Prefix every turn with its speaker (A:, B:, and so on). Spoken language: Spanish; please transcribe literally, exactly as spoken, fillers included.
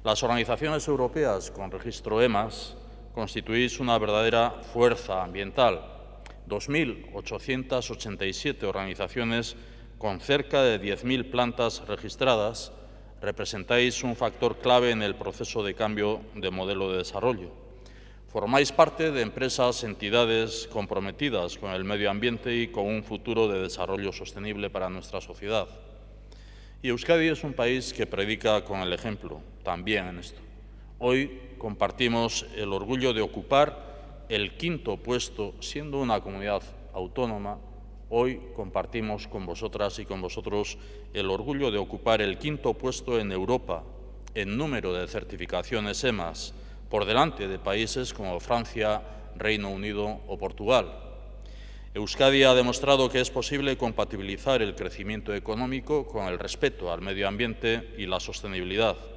A: Las organizaciones europeas con registro E M A S constituís una verdadera fuerza ambiental. dos mil ochocientas ochenta y siete organizaciones con cerca de diez mil plantas registradas representáis un factor clave en el proceso de cambio de modelo de desarrollo. Formáis parte de empresas, entidades comprometidas con el medio ambiente y con un futuro de desarrollo sostenible para nuestra sociedad. Y Euskadi es un país que predica con el ejemplo, también en esto. Hoy compartimos el orgullo de ocupar el quinto puesto, siendo una comunidad autónoma. Hoy compartimos con vosotras y con vosotros el orgullo de ocupar el quinto puesto en Europa en número de certificaciones E M A S, por delante de países como Francia, Reino Unido o Portugal. Euskadi ha demostrado que es posible compatibilizar el crecimiento económico con el respeto al medio ambiente y la sostenibilidad.